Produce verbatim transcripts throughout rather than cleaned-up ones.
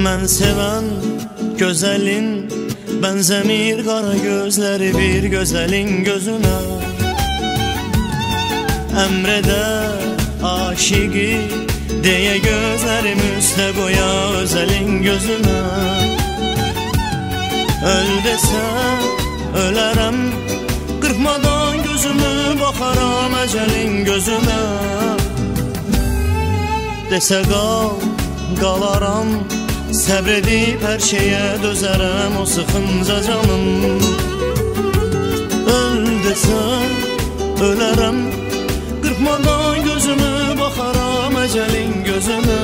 Mən sevən gözəlin bənzəmir qara gözləri bir gözəlin gözünə. Əmrədə aşiqi deyə gözlərim üstə qoya özəlin gözünə. Öl desən ölərəm, qırpmadan gözümü baxaram əcəlin gözünə. Desə qal, qalaram, səbr edib hər şeyə dözərəm o sıxınca canım. Öl desən ölərəm, qırpmadan gözümü baxaram əcəlin gözünə.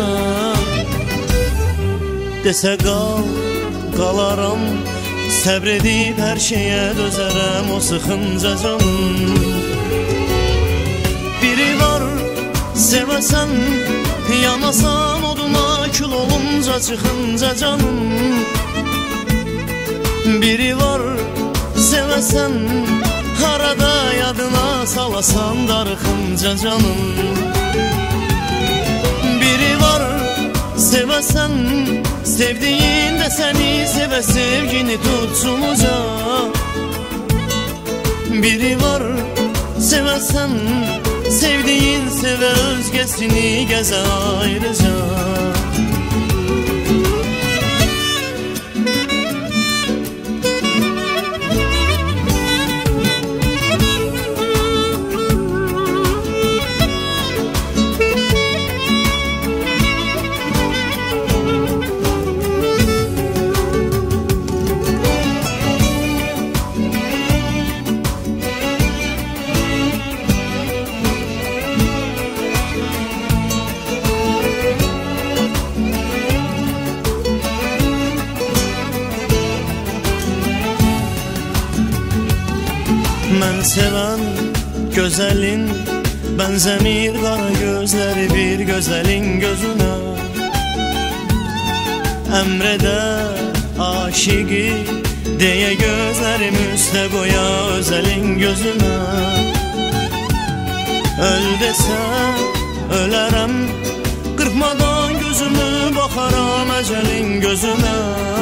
Desə qal, qalaram, səbr edib hər şeyə dözərəm o sıxınca canım. Biri var sevəsən, yanasan oduna kül olunca çıxınca canım. Biri var sevəsən, harada yadına salasan darıxınca canım. Biri var sevəsən, sevdiyin də səni sevə sevgini tutsun uca. Biri var sevəsən, sevdiyin sevə özgəsini gəzə ayrıca. Mən sevən gözəlin bənzəmir qara gözləri bir gözəlin gözünə. Əmrədə aşiqi deyə gözlərim üstə qoya özəlin gözünə. Öl desən ölərəm, qırpmadan gözümü baxaram əcəlin gözünə.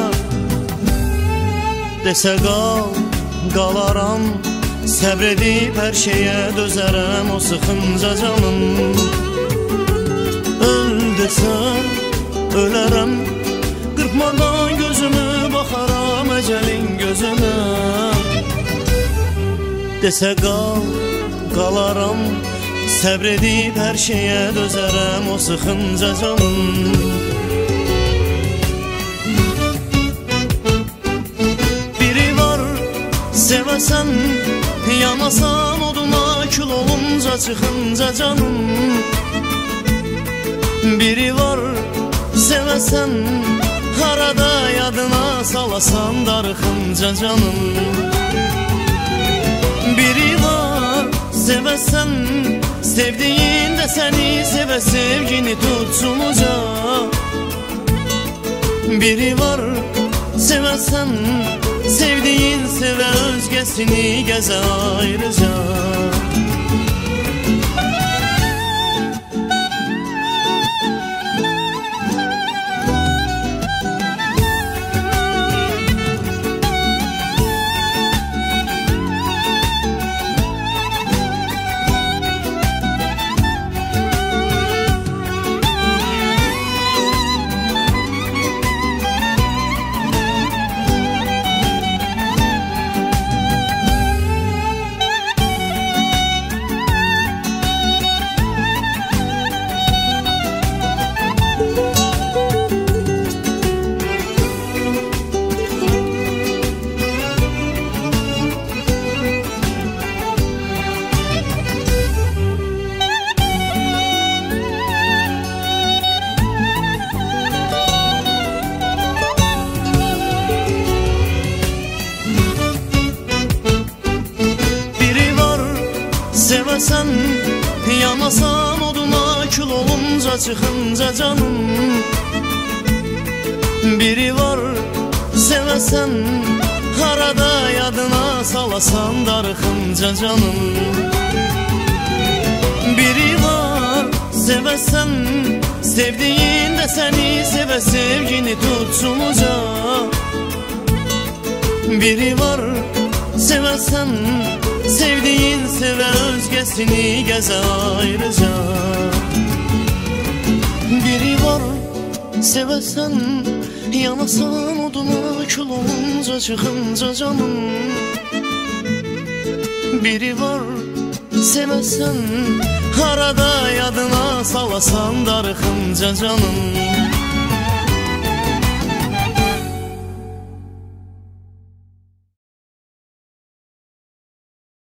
Desə qal, qalaram, səbr edib hər şeyə dözərəm o sıxınca canım. Öl desən ölərəm, qırpmadan gözümü baxaram əcəlin gözünə. Desə qal, qalaram, səbr edib hər şeyə dözərəm o sıxınca canım. Biri var sevəsən, yanasan oduna kül olunca çıxınca canım. Biri var sevəsən, harada yadına salasan darıxınca canım. Biri var sevəsən, sevdiyin də səni sevə sevgini tutsun uca. Biri var sevəsən, sevdiyin sevə özgəsini gəzə ayrıca. Sevəsən, yanasan oduna kül olunca çıxınca canım. Biri var sevəsən, harada yadına salasan darıxınca canım. Biri var Sevesen sevdiğin de seni seve, sevgini tutsun uca. Biri var sevesen sevdiğin seve, özgesini geze ayrıca. Biri var sevesen yanasan oduna, kül olunca çıkınca canım. Biri var sevesen arada yadına salasan darıkınca canım.